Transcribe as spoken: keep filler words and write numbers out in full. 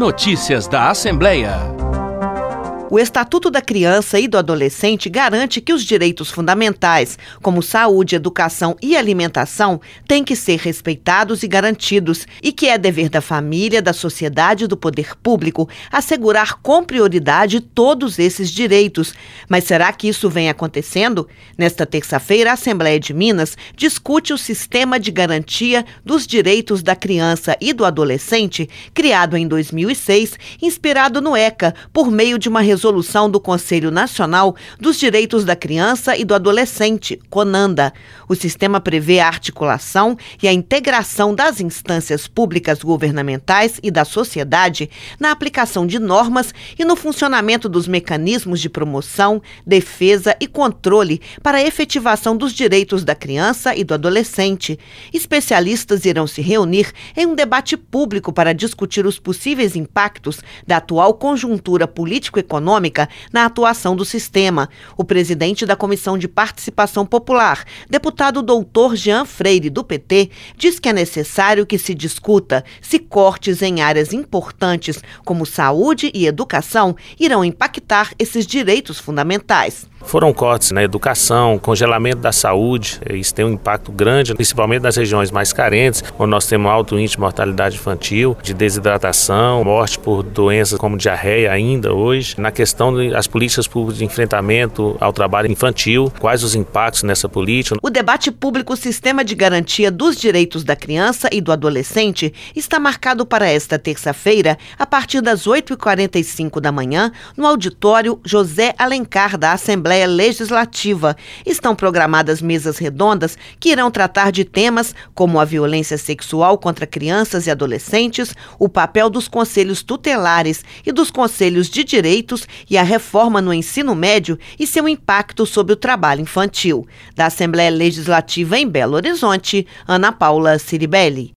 Notícias da Assembleia. O Estatuto da Criança e do Adolescente garante que os direitos fundamentais, como saúde, educação e alimentação, têm que ser respeitados e garantidos, e que é dever da família, da sociedade e do poder público assegurar com prioridade todos esses direitos. Mas será que isso vem acontecendo? Nesta terça-feira, a Assembleia de Minas discute o Sistema de Garantia dos Direitos da Criança e do Adolescente, criado em dois mil e seis, inspirado no ECA, por meio de uma resolução Resolução do Conselho Nacional dos Direitos da Criança e do Adolescente, CONANDA. O sistema prevê a articulação e a integração das instâncias públicas governamentais e da sociedade na aplicação de normas e no funcionamento dos mecanismos de promoção, defesa e controle para a efetivação dos direitos da criança e do adolescente. Especialistas irão se reunir em um debate público para discutir os possíveis impactos da atual conjuntura político-econômica na atuação do sistema. O presidente da Comissão de Participação Popular, deputado doutor Jean Freire, do P T, diz que é necessário que se discuta se cortes em áreas importantes como saúde e educação irão impactar esses direitos fundamentais. Foram cortes na educação, congelamento da saúde, isso tem um impacto grande, principalmente nas regiões mais carentes, onde nós temos alto índice de mortalidade infantil, de desidratação, morte por doenças como diarreia ainda hoje. Na questão das políticas públicas de enfrentamento ao trabalho infantil, quais os impactos nessa política. O debate público Sistema de Garantia dos Direitos da Criança e do Adolescente está marcado para esta terça-feira, a partir das oito e quarenta e cinco da manhã, no auditório José Alencar da Assembleia Legislativa. Estão programadas mesas redondas que irão tratar de temas como a violência sexual contra crianças e adolescentes, o papel dos conselhos tutelares e dos conselhos de direitos e a reforma no ensino médio e seu impacto sobre o trabalho infantil. Da Assembleia Legislativa em Belo Horizonte, Ana Paula Ciribelli.